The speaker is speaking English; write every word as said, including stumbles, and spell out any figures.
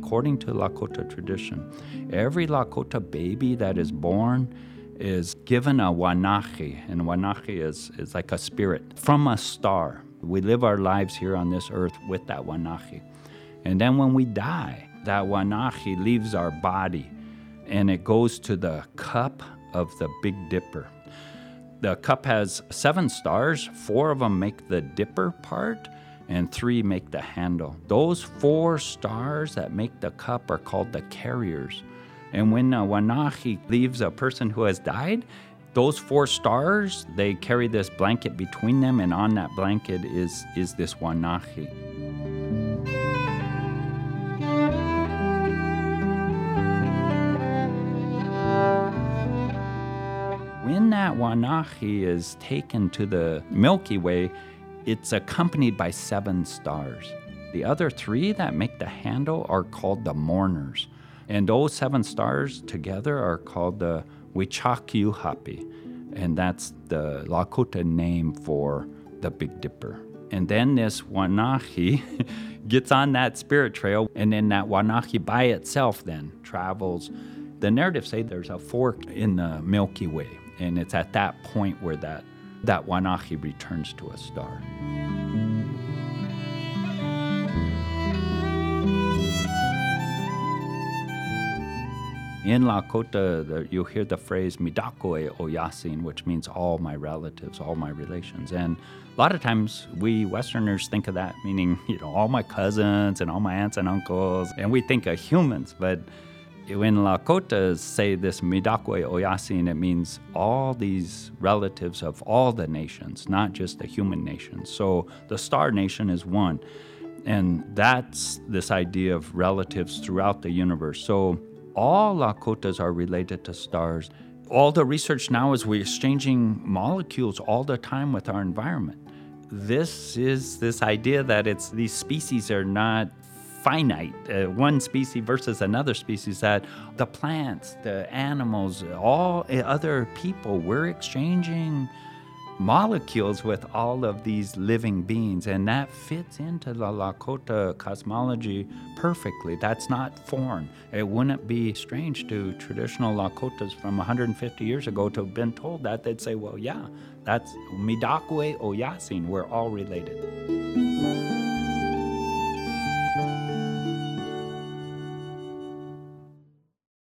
according to Lakota tradition, every Lakota baby that is born is given a wanachi, and wanachi is, is like a spirit from a star. We live our lives here on this earth with that wanachi. And then when we die, that wanachi leaves our body, and it goes to the cup of the Big Dipper. The cup has seven stars. Four of them make the dipper part, and three make the handle. Those four stars that make the cup are called the carriers. And when a wanachi leaves a person who has died, those four stars, they carry this blanket between them, and on that blanket is, is this wanachi. When that wanachi is taken to the Milky Way, it's accompanied by seven stars. The other three that make the handle are called the mourners. And those seven stars together are called the Wichakiuhapi. And that's the Lakota name for the Big Dipper. And then this wanachi gets on that spirit trail, and then that wanachi by itself then travels. The narratives say there's a fork in the Milky Way, and it's at that point where that, that wanachi returns to a star. In Lakota, the, you'll hear the phrase "midako e oyasin," which means all my relatives, all my relations. And a lot of times we Westerners think of that meaning, you know, all my cousins and all my aunts and uncles, and we think of humans. But when Lakotas say this "midako e oyasin," it means all these relatives of all the nations, not just the human nations. So the Star Nation is one. And that's this idea of relatives throughout the universe. So all Lakotas are related to stars. All the research now is we're exchanging molecules all the time with our environment. This is this idea that it's these species are not finite, uh, one species versus another species, that the plants, the animals, all other people, we're exchanging molecules with all of these living beings, and that fits into the Lakota cosmology perfectly. That's not foreign. It wouldn't be strange to traditional Lakotas from one hundred fifty years ago to have been told that. They'd say, well, yeah, that's midako e oyasin, we're all related.